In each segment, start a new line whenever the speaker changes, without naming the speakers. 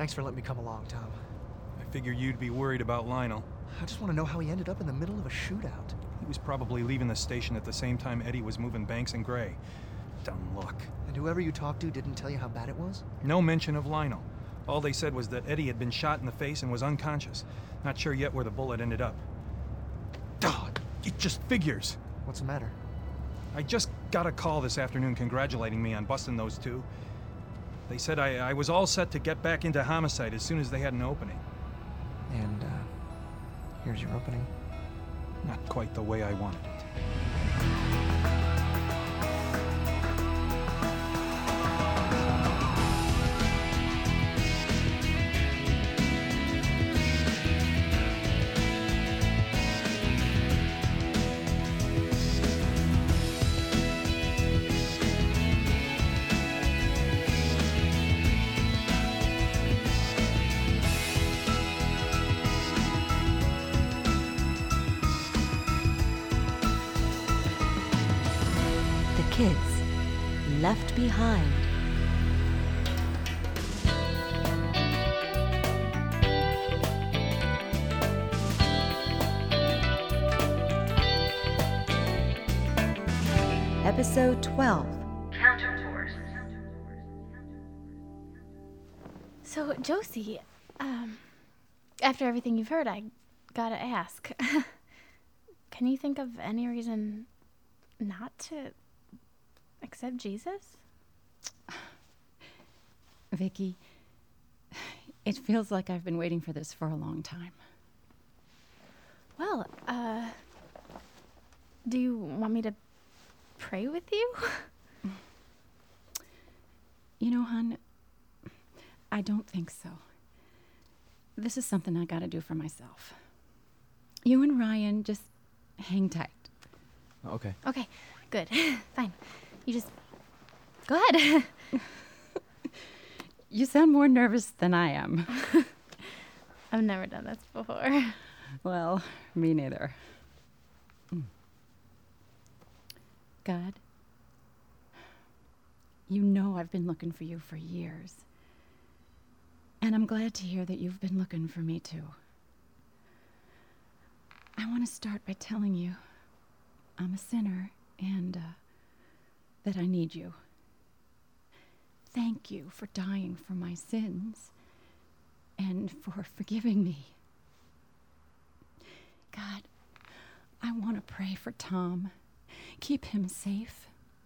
Thanks for letting me come along, Tom.
I figure you'd be worried about Lionel.
I just want to know how he ended up in the middle of a shootout.
He was probably leaving the station at the same time Eddie was moving Banks and Gray. Dumb luck.
And whoever you talked to didn't tell you how bad it was?
No mention of Lionel. All they said was that Eddie had been shot in the face and was unconscious. Not sure yet where the bullet ended up. God, it just figures.
What's the matter?
I just got a call this afternoon congratulating me on busting those two. They said I was all set to get back into homicide as soon as they had an opening.
And, here's your opening.
Not quite the way I wanted it.
Kids left behind. Episode 12.
Counterforce.
So, Josie, after everything you've heard, I gotta ask. Can you think of any reason not to accept Jesus?
Vicky, it feels like I've been waiting for this for a long time.
Well, do you want me to pray with you?
You know, hon, I don't think so. This is something I gotta do for myself. You and Ryan just hang tight.
Okay.
Okay, good. Fine. You just go ahead.
You sound more nervous than I am.
I've never done this before.
Well, me neither. God, you know I've been looking for you for years. And I'm glad to hear that you've been looking for me too. I want to start by telling you I'm a sinner and that I need you. Thank you for dying for my sins and for forgiving me. God, I want to pray for Tom. Keep him safe.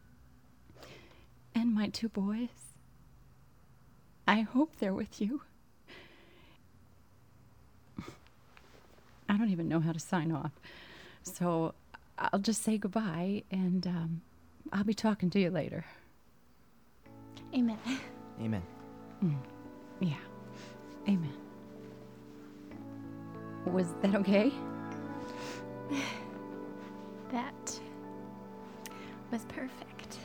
And my two boys. I hope they're with you. I don't even know how to sign off. So I'll just say goodbye and I'll be talking to you later.
Amen.
Amen.
Yeah. Amen. Was that okay?
That was perfect.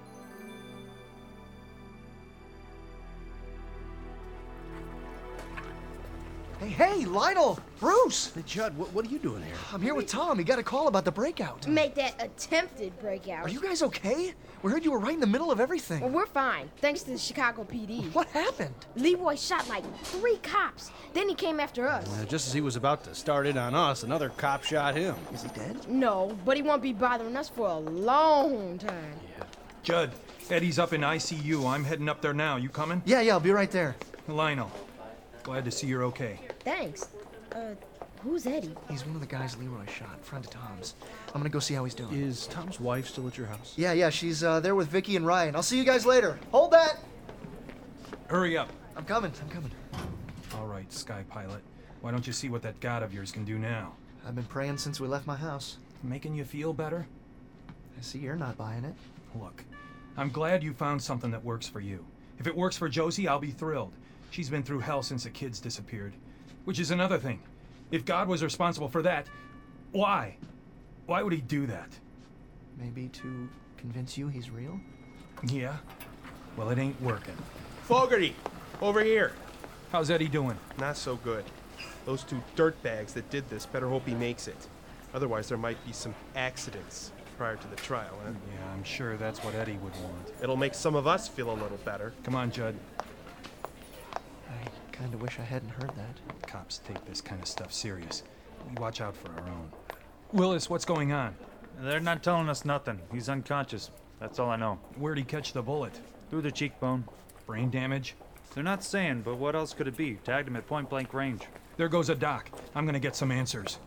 Hey, Lionel! Bruce!
Hey, Judd, what are you doing here?
I'm here with Tom. He got a call about the breakout.
Make that attempted breakout.
Are you guys okay? We heard you were right in the middle of everything.
Well, we're fine, thanks to the Chicago PD.
What happened?
Leroy shot like 3 cops. Then he came after us.
Just as he was about to start it on us, another cop shot him.
Is he dead?
No, but he won't be bothering us for a long time.
Judd, Eddie's up in ICU. I'm heading up there now. You coming?
Yeah, I'll be right there.
Lionel, glad to see you're okay.
Thanks. Who's Eddie?
He's one of the guys Leroy shot, friend of Tom's. I'm gonna go see how he's doing.
Is Tom's wife still at your house?
Yeah, she's there with Vicky and Ryan. I'll see you guys later. Hold that!
Hurry up.
I'm coming.
All right, Sky Pilot. Why don't you see what that god of yours can do now?
I've been praying since we left my house.
Making you feel better?
I see you're not buying it.
Look, I'm glad you found something that works for you. If it works for Josie, I'll be thrilled. She's been through hell since the kids disappeared. Which is another thing. If God was responsible for that, why? Why would he do that?
Maybe to convince you he's real?
Yeah? Well, it ain't working.
Fogarty, over here.
How's Eddie doing?
Not so good. Those 2 dirtbags that did this better hope he makes it. Otherwise, there might be some accidents prior to the trial, huh?
Yeah, I'm sure that's what Eddie would want.
It'll make some of us feel a little better.
Come on, Judd.
Kinda wish I hadn't heard that.
Cops take this kind of stuff serious. We watch out for our own. Willis, what's going on?
They're not telling us nothing. He's unconscious. That's all I know.
Where'd he catch the bullet?
Through the cheekbone.
Brain damage?
They're not saying, but what else could it be? Tagged him at point-blank range.
There goes a doc. I'm gonna get some answers.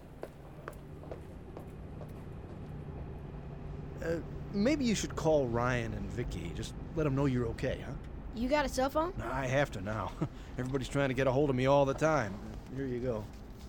Maybe you should call Ryan and Vicky. Just let them know you're okay, huh?
You got a cell phone?
I have to now. Everybody's trying to get a hold of me all the time. Here you go.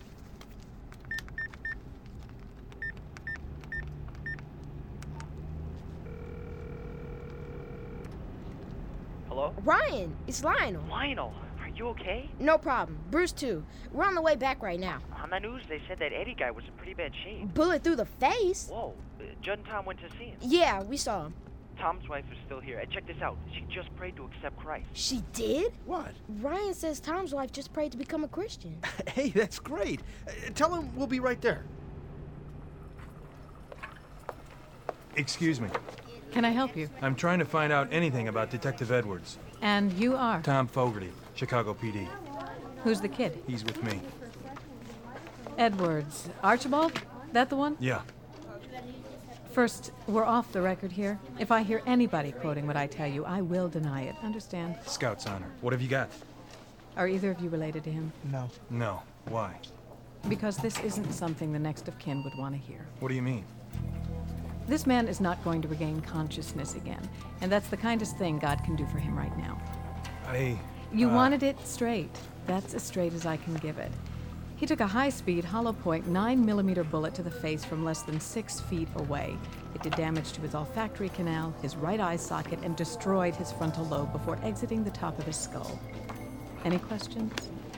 Hello?
Ryan, it's Lionel.
Lionel, are you okay?
No problem. Bruce, too. We're on the way back right now.
On the news, they said that Eddie guy was in pretty bad shape.
Bullet through the face?
Whoa, Judd and Tom went to see him.
Yeah, we saw him.
Tom's wife is still here. Check this out. She just prayed to accept Christ.
She did?
What?
Ryan says Tom's wife just prayed to become a Christian.
Hey, that's great. Tell him we'll be right there.
Excuse me.
Can I help you?
I'm trying to find out anything about Detective Edwards.
And you are?
Tom Fogarty, Chicago PD.
Who's the kid?
He's with me.
Edwards. Archibald? That the one?
Yeah.
First, we're off the record here. If I hear anybody quoting what I tell you, I will deny it. Understand?
Scout's honor. What have you got?
Are either of you related to him?
No.
No. Why?
Because this isn't something the next of kin would want to hear.
What do you mean?
This man is not going to regain consciousness again, and that's the kindest thing God can do for him right now. You wanted it straight. That's as straight as I can give it. He took a high-speed, hollow-point 9mm bullet to the face from less than 6 feet away. It did damage to his olfactory canal, his right eye socket, and destroyed his frontal lobe before exiting the top of his skull. Any questions?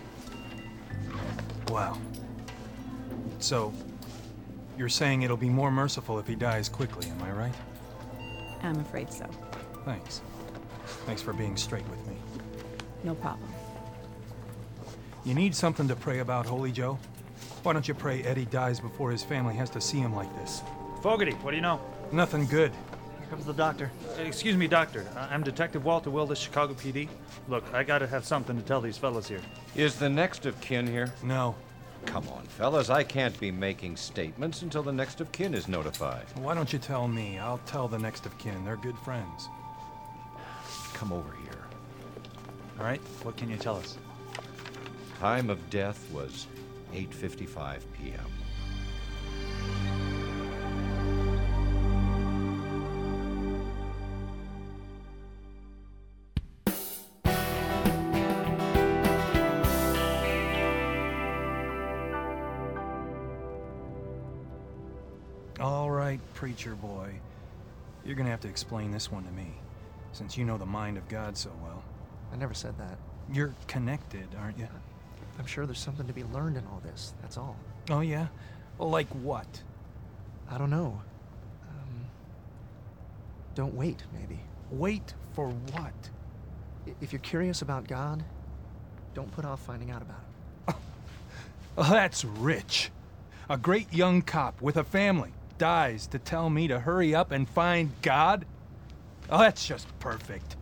Wow. So, you're saying it'll be more merciful if he dies quickly, am I right?
I'm afraid so.
Thanks. Thanks for being straight with me.
No problem.
You need something to pray about, Holy Joe? Why don't you pray Eddie dies before his family has to see him like this?
Fogarty, what do you know?
Nothing good.
Here comes the doctor.
Excuse me, Doctor. I'm Detective Walter Willis, Chicago PD. Look, I gotta have something to tell these fellas here.
Is the next of kin here?
No.
Come on, fellas. I can't be making statements until the next of kin is notified.
Why don't you tell me? I'll tell the next of kin. They're good friends.
Come over here.
All right, what can you tell us?
Time of death was 8:55 p.m.
All right, preacher boy. You're gonna have to explain this one to me, since you know the mind of God so well.
I never said that.
You're connected, aren't you?
I'm sure there's something to be learned in all this, that's all.
Oh, yeah? Well, like what?
I don't know. Don't wait, maybe.
Wait for what?
If you're curious about God, don't put off finding out about him.
Oh, that's rich. A great young cop with a family dies to tell me to hurry up and find God? Oh, that's just perfect.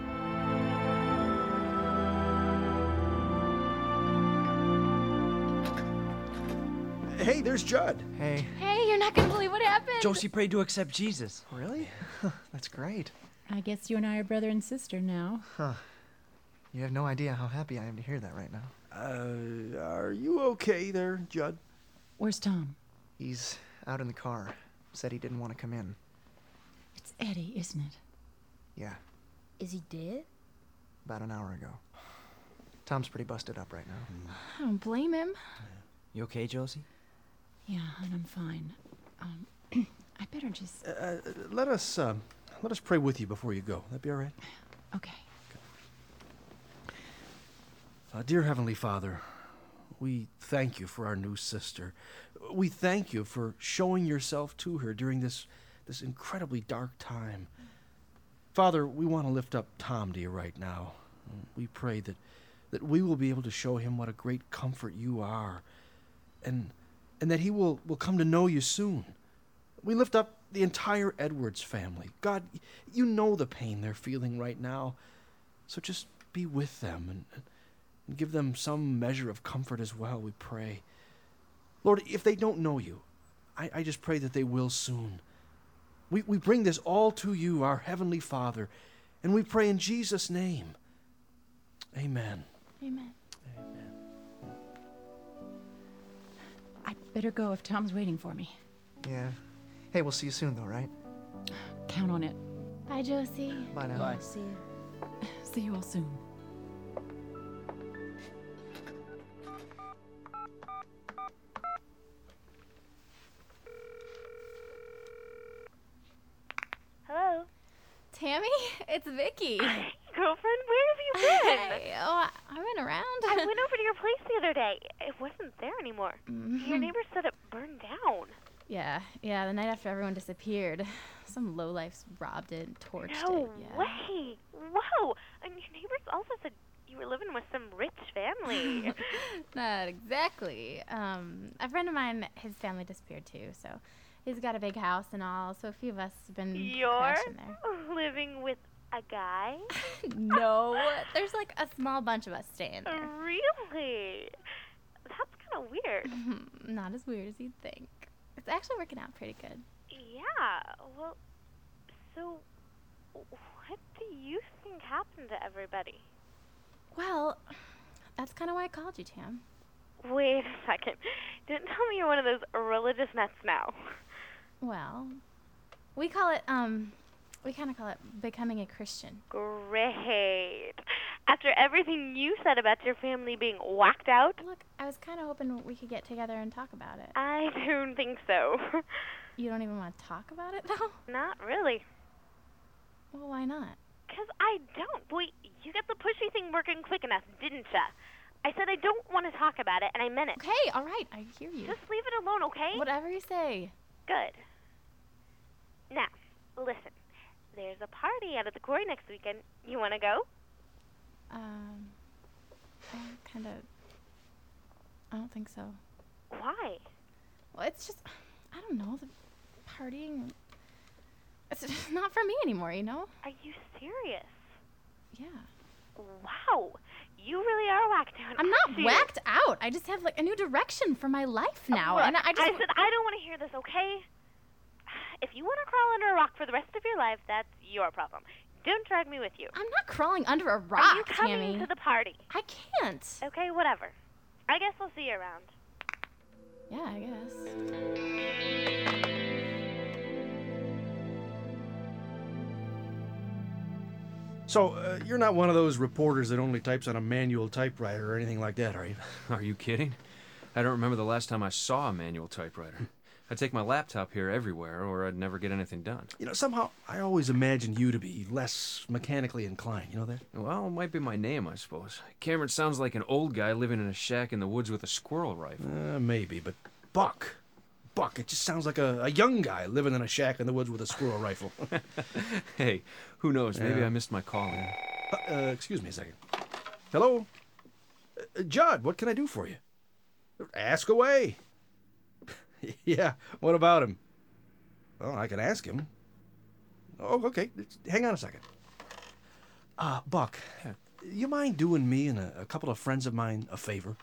Hey, there's Judd.
Hey.
Hey, you're not gonna believe what happened.
Josie prayed to accept Jesus.
Really? That's great.
I guess you and I are brother and sister now.
Huh. You have no idea how happy I am to hear that right now.
Are you okay there, Judd?
Where's Tom?
He's out in the car. Said he didn't want to come in.
It's Eddie, isn't it?
Yeah,
Is he dead?
about an hour ago. Tom's pretty busted up right now.
I don't blame him.
You okay, Josie?
Yeah, and I'm fine. I better just...
Let us pray with you before you go. That be all right?
Okay.
Dear Heavenly Father, we thank you for our new sister. We thank you for showing yourself to her during this incredibly dark time. Father, we want to lift up Tom to you right now. We pray that we will be able to show him what a great comfort you are, and that he will come to know you soon. We lift up the entire Edwards family. God, you know the pain they're feeling right now, so just be with them and give them some measure of comfort as well, we pray. Lord, if they don't know you, I just pray that they will soon. We bring this all to you, our Heavenly Father, and we pray in Jesus' name. Amen.
Amen.
I better go if Tom's waiting for me.
Yeah. Hey, we'll see you soon, though, right?
Count on it.
Bye, Josie.
Bye now.
Bye.
See you.
See you all soon.
Hello?
Tammy, it's Vicky.
Girlfriend, where have you been?
Hey, oh, I went around.
I went over to your place the other day. It wasn't there anymore. Your neighbor said it burned down.
Yeah, the night after everyone disappeared. Some lowlifes robbed it and torched
No
it. Yeah.
way. Whoa. And your neighbors also said you were living with some rich family.
Not exactly. A friend of mine, his family disappeared too, so he's got a big house and all, so a few of us have been
You're
crashing there.
living with a guy?
No, there's like a small bunch of us staying there.
Really? That's kind of weird.
Not as weird as you'd think. It's actually working out pretty good.
Yeah, well, so what do you think happened to everybody?
Well, that's kind of why I called you, Tam.
Wait a second. Don't tell me you're one of those religious nuts now.
Well, we call it, we kind of call it becoming a Christian.
Great. After everything you said about your family being whacked out?
Look, I was kind of hoping we could get together and talk about it.
I don't think so.
You don't even want to talk about it, though?
Not really.
Well, why not?
'Cause I don't. Boy, you got the pushy thing working quick enough, didn't ya? I said I don't want to talk about it, and I meant it.
Okay, all right, I hear you.
Just leave it alone, okay?
Whatever you say.
Good. Now, listen. There's a party out at the quarry next weekend. You want to go?
I don't think so.
Why?
Well, it's just, I don't know, the partying, it's just not for me anymore, you know?
Are you serious?
Yeah.
Wow. You really are whacked out.
I'm not whacked out. I just have, like, a new direction for my life now.
Look,
And I just...
I said I don't want to hear this, okay? If you want to crawl under a rock for the rest of your life, that's your problem. Don't drag me with you.
I'm not crawling under a rock,
Are you coming
Tammy.
to the party?
I can't.
Okay, whatever. I guess I'll see you around.
Yeah, I guess.
So, you're not one of those reporters that only types on a manual typewriter or anything like that, are you?
Are you kidding? I don't remember the last time I saw a manual typewriter. I take my laptop here everywhere, or I'd never get anything done.
You know, somehow I always imagined you to be less mechanically inclined. You know that?
Well, it might be my name, I suppose. Cameron sounds like an old guy living in a shack in the woods with a squirrel rifle.
Maybe, but Buck, it just sounds like a young guy living in a shack in the woods with a squirrel rifle.
Hey, who knows? Maybe I missed my calling.
Excuse me a second. Hello? Judd, what can I do for you? Ask away. Yeah, what about him? Well, I can ask him. Oh, okay. Hang on a second. Buck, you mind doing me and a couple of friends of mine a favor?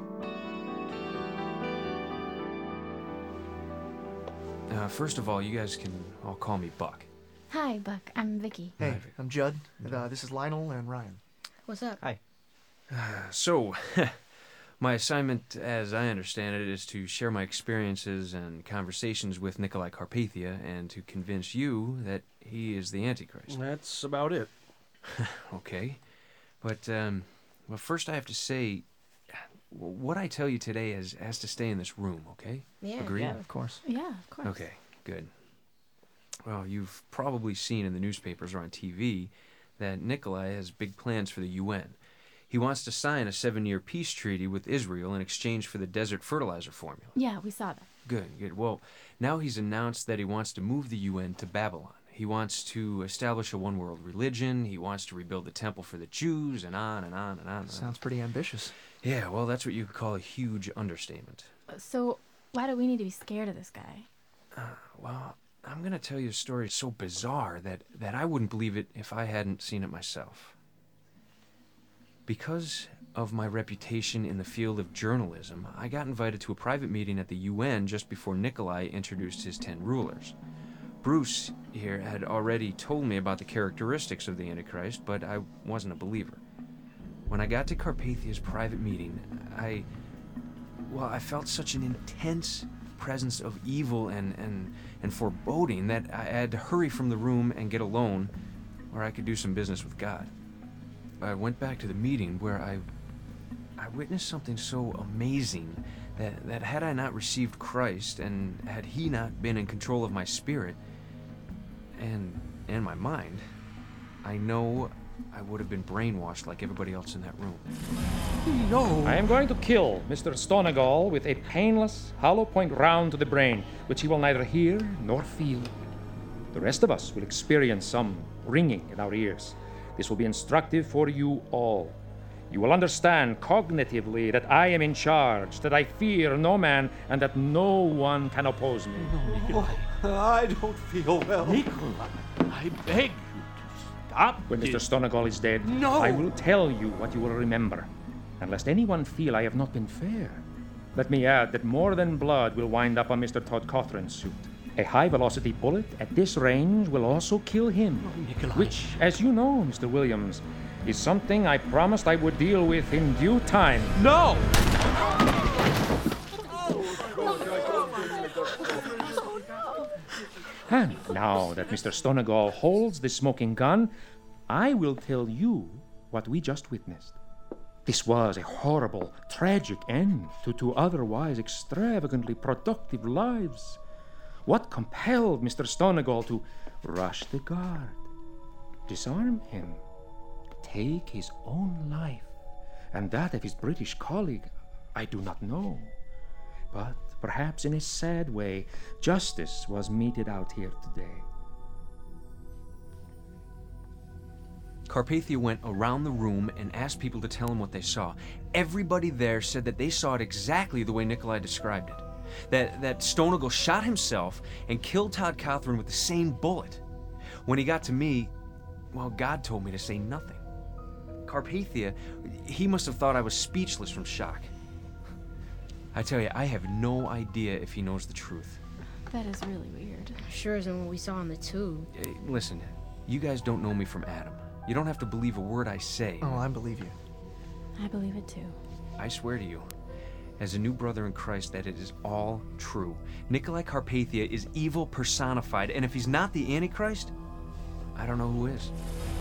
First of all, you guys can all call me Buck.
Hi, Buck. I'm Vicky.
Hey, I'm Judd. This is Lionel and Ryan.
What's up?
Hi. So, my assignment, as I understand it, is to share my experiences and conversations with Nikolai Carpathia and to convince you that he is the Antichrist.
That's about it.
Okay. But, well, first I have to say, what I tell you today has to stay in this room, okay?
Yeah.
Agree?
Yeah, of course.
Yeah, of course.
Okay, good. Well, you've probably seen in the newspapers or on TV that Nikolai has big plans for the UN. He wants to sign a 7-year peace treaty with Israel in exchange for the desert fertilizer formula.
Yeah, we saw that.
Good. Well, now he's announced that he wants to move the UN to Babylon. He wants to establish a one-world religion. He wants to rebuild the temple for the Jews, and on and on and on.
Sounds pretty ambitious.
Yeah, well, that's what you could call a huge understatement.
So, why do we need to be scared of this guy?
Well, I'm going to tell you a story so bizarre that I wouldn't believe it if I hadn't seen it myself. Because of my reputation in the field of journalism, I got invited to a private meeting at the UN just before Nikolai introduced his 10 rulers. Bruce here had already told me about the characteristics of the Antichrist, but I wasn't a believer. When I got to Carpathia's private meeting, I felt such an intense presence of evil and foreboding that I had to hurry from the room and get alone where I could do some business with God. I went back to the meeting where I witnessed something so amazing that had I not received Christ and had he not been in control of my spirit and my mind, I know I would have been brainwashed like everybody else in that room.
No! I am going to kill Mr. Stonegal with a painless, hollow point round to the brain, which he will neither hear nor feel. The rest of us will experience some ringing in our ears. This will be instructive for you all. You will understand cognitively that I am in charge, that I fear no man, and that no one can oppose me.
No, I don't feel well.
Nikolai, I beg you to stop. When Mr. Stonegal is dead,
No!
I will tell you what you will remember. And lest anyone feel I have not been fair, let me add that more than blood will wind up on Mr. Todd Cothran's suit. A high-velocity bullet at this range will also kill him, which, as you know, Mr. Williams, is something I promised I would deal with in due time.
No!
And now that Mr. Stonegal holds the smoking gun, I will tell you what we just witnessed. This was a horrible, tragic end to two otherwise extravagantly productive lives. What compelled Mr. Stonegal to rush the guard, disarm him, take his own life, and that of his British colleague, I do not know. But perhaps in a sad way, justice was meted out here today.
Carpathia went around the room and asked people to tell him what they saw. Everybody there said that they saw it exactly the way Nikolai described it. That Stonegal shot himself and killed Todd Cothran with the same bullet. When he got to me, well, God told me to say nothing. Carpathia, he must have thought I was speechless from shock. I tell you, I have no idea if he knows the truth.
That is really weird.
Sure isn't what we saw on the tube.
Hey, listen, you guys don't know me from Adam. You don't have to believe a word I say.
Oh, I believe you.
I believe it too.
I swear to you, as a new brother in Christ, that it is all true. Nikolai Carpathia is evil personified, and if he's not the Antichrist, I don't know who is.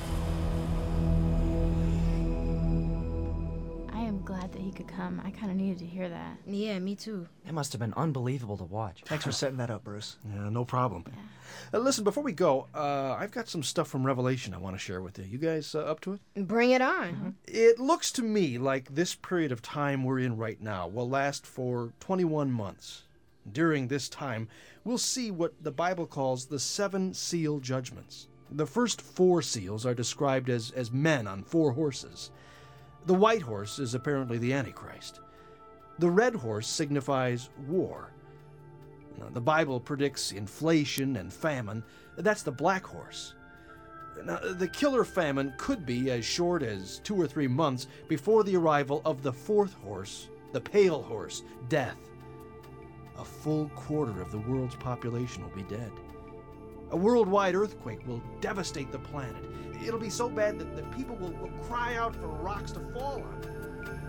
I am glad that he could come. I kind of needed to hear that.
Yeah, me too.
It must have been unbelievable to watch.
Thanks for setting that up, Bruce.
Yeah, no problem. Listen, before we go, I've got some stuff from Revelation I want to share with you. You guys up to it?
Bring it on.
Mm-hmm. It looks to me like this period of time we're in right now will last for 21 months. During this time, we'll see what the Bible calls the 7 seal judgments. The first 4 seals are described as men on 4 horses. The white horse is apparently the Antichrist. The red horse signifies war. Now, the Bible predicts inflation and famine. That's the black horse. Now, the killer famine could be as short as 2 or 3 months before the arrival of the 4th horse, the pale horse, death. A full quarter of the world's population will be dead. A worldwide earthquake will devastate the planet. It'll be so bad that people will cry out for rocks to fall on them.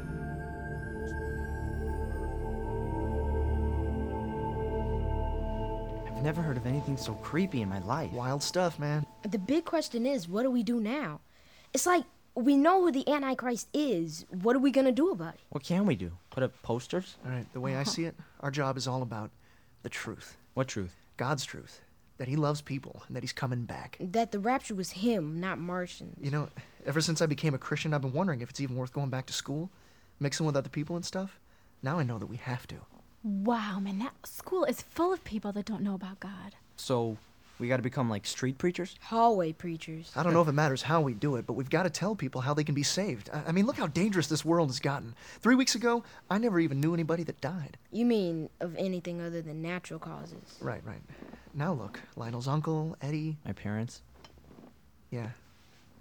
I've never heard of anything so creepy in my life.
Wild stuff, man.
The big question is, what do we do now? It's like, we know who the Antichrist is. What are we going to do about it?
What can we do? Put up posters?
All right, the way I see it, our job is all about the truth.
What truth?
God's truth. That he loves people and that he's coming back.
That the rapture was him, not Martians.
You know, ever since I became a Christian, I've been wondering if it's even worth going back to school, mixing with other people and stuff. Now I know that we have to.
Wow, man, that school is full of people that don't know about God.
So, we gotta become like street preachers?
Hallway preachers.
I don't know if it matters how we do it, but we've got to tell people how they can be saved. I mean, look how dangerous this world has gotten. 3 weeks ago, I never even knew anybody that died.
You mean of anything other than natural causes?
Right. Now look, Lionel's uncle, Eddie.
My parents?
Yeah.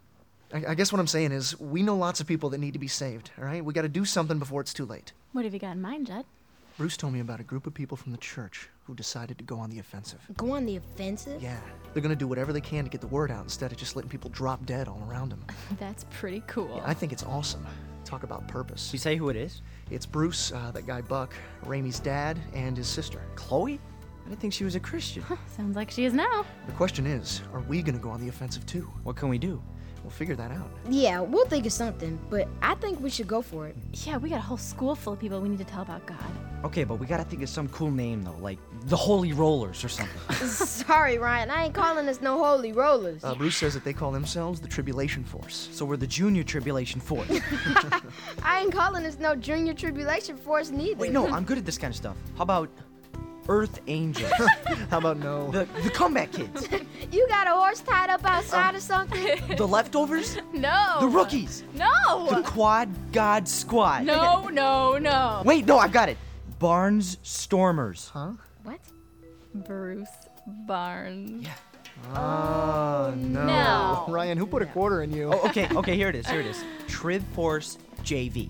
I guess what I'm saying is, we know lots of people that need to be saved, all right? We got to do something before it's too late.
What have you got in mind, Judd?
Bruce told me about a group of people from the church who decided to go on the offensive.
Go on the offensive?
Yeah. They're going to do whatever they can to get the word out instead of just letting people drop dead all around them.
That's pretty cool.
Yeah, I think it's awesome. Talk about purpose.
You say who it is?
It's Bruce, that guy Buck, Ramey's dad, and his sister.
Chloe? I didn't think she was a Christian.
Sounds like she is now.
The question is, are we going to go on the offensive too?
What can we do?
We'll figure that out.
Yeah, we'll think of something, but I think we should go for it.
Yeah, we got a whole school full of people we need to tell about God.
Okay, but we gotta think of some cool name though, like the Holy Rollers or something.
Sorry, Ryan, I ain't calling us no holy rollers.
Bruce says that they call themselves the Tribulation Force.
So we're the Junior Tribulation Force.
I ain't calling us no Junior Tribulation Force neither.
Wait, no, I'm good at this kind of stuff. How about Earth Angels?
How about no?
The Comeback Kids.
You got a horse tied up outside or something?
The Leftovers?
No.
The Rookies?
No.
The Quad God Squad?
No.
Wait, no, I've got it. Barnes Stormers.
Huh?
What? Bruce Barnes.
Yeah.
Oh,
no.
Ryan, who put a quarter in you?
Oh, okay, here it is. Trib Force JV.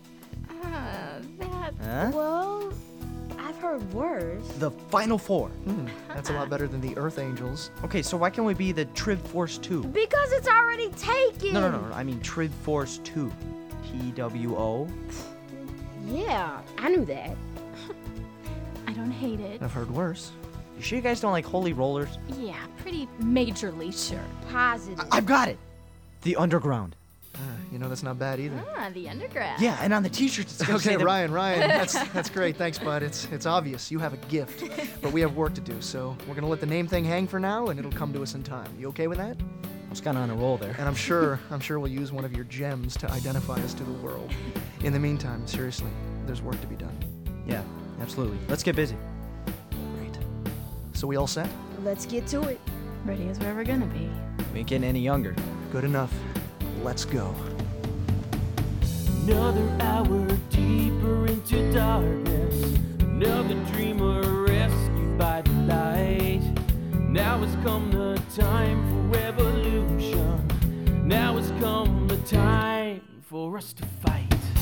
Well, I've heard worse.
The Final Four.
That's a lot better than the Earth Angels.
Okay, so why can't we be the Trib Force 2?
Because it's already taken.
No, I mean Trib Force 2. TWO.
Yeah, I knew that.
I don't hate it.
I've heard worse.
You sure you guys don't like Holy Rollers?
Yeah, pretty majorly sure.
Positive.
I've got it. The Underground.
That's not bad either.
The undergrad.
Yeah, and on the t-shirts it's gonna
Okay,
say the...
Ryan, that's great. Thanks, bud. It's obvious you have a gift, but we have work to do. So we're gonna let the name thing hang for now, and it'll come to us in time. You okay with that?
I was kind of on a roll there.
And I'm sure we'll use one of your gems to identify us to the world. In the meantime, seriously, there's work to be done.
Yeah, absolutely. Let's get busy.
Great. So we all set?
Let's get to it.
Ready as we're ever gonna be.
We ain't getting any younger.
Good enough. Let's go.
Another hour deeper into darkness. Another dreamer rescued by the light. Now has come the time for revolution. Now has come the time for us to fight.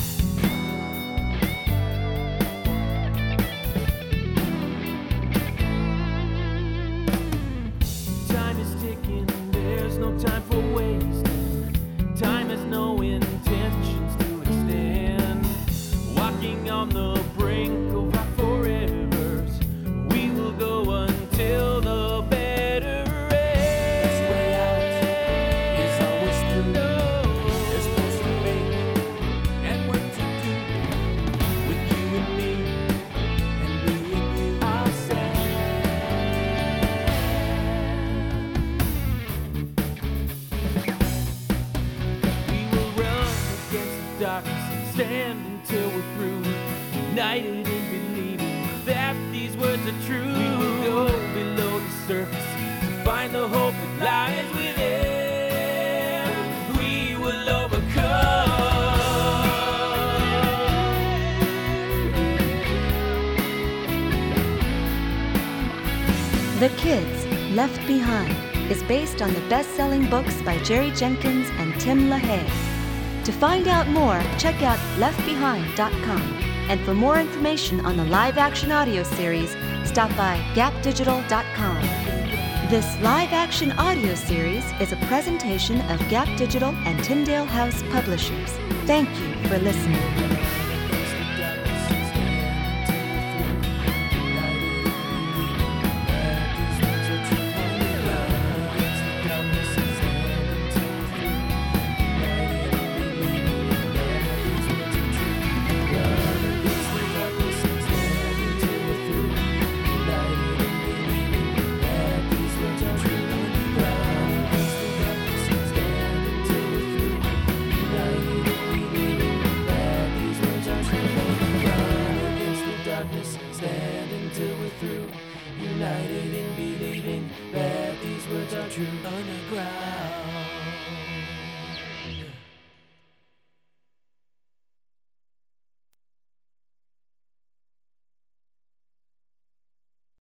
Time is ticking, there's no time for wasting. Time has no intentions to extend. Walking on the brink of our forevers, we will go until the better ends. This way out is always through. There's plans to make and work to do. With you and me, and me and you, I'll say. Darkness, stand until we're through. United in believing that these words are true. We will go below the surface to find the hope that lies within. We will overcome.
The Kids Left Behind is based on the best-selling books by Jerry Jenkins and Tim LaHaye. To find out more, check out leftbehind.com. And for more information on the live-action audio series, stop by gapdigital.com. This live-action audio series is a presentation of Gap Digital and Tyndale House Publishers. Thank you for listening.
Stand until we're through, united in believing that these words are true.